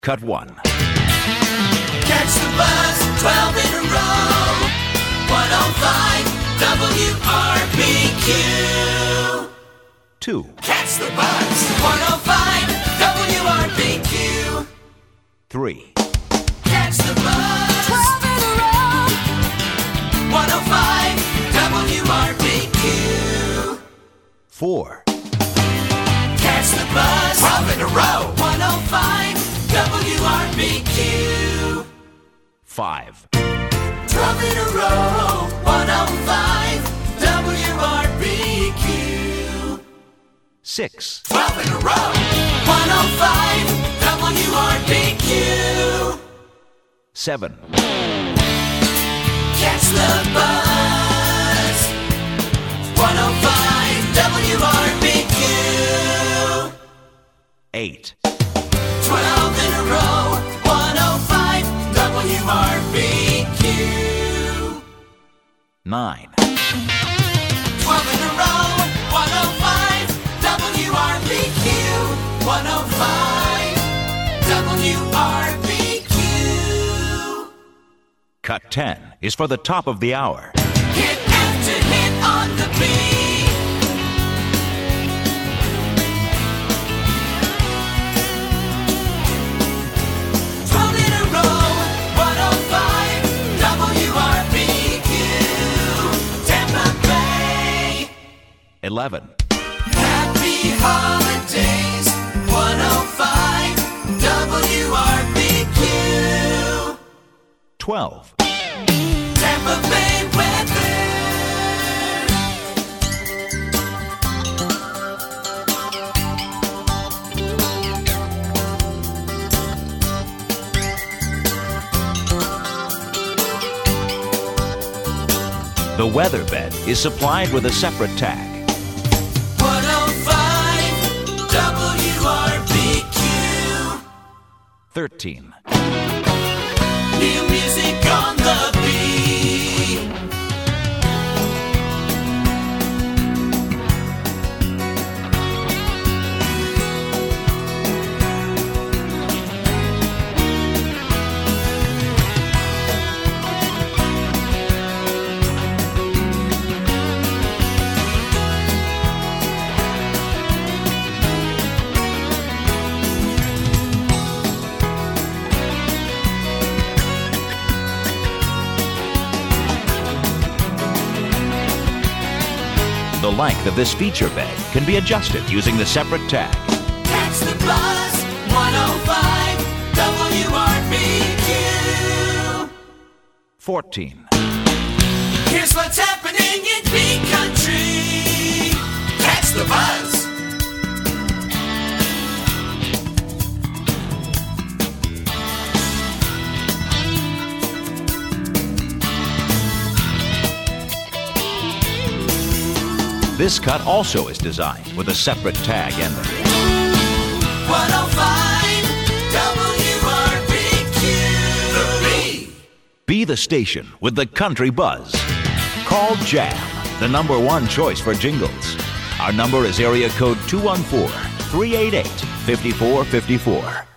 Cut 1. Catch the buzz, 12 in a row. 105 WRBQ. 2. Catch the buzz, 105 WRBQ. 3. Catch the buzz, 12 in a row. 105 WRBQ. 4. Catch the buzz, 12 in a row. 105 WRBQ. 5. 12 in a row. 105 WRBQ. 6. 12 in a row. 105 WRBQ. 7. Catch the buzz. 105 WRBQ. 8. 12 in a row. 105 WRBQ. 9. 12 in a row. 105 WRBQ. 105 WRBQ. Cut 10 is for the top of the hour. Hit after hit on the beat. 12 in a row. 105 WRBQ. Tampa Bay. 11. Happy holidays. 105 WRBQ. 12. Tampa Bay weather. The weather bed is supplied with a separate tag. 105 WRBQ. 13. New music on the beat. The length of this feature bed can be adjusted using the separate tag. Catch the buzz. 105 WRBQ. 14. Here's what's happening in big country. Catch the buzz. This cut also is designed with a separate tag and the 105 WRBQ. The B. Be the station with the country buzz. Call Jam, the #1 choice for jingles. Our number is area code 214-388-5454.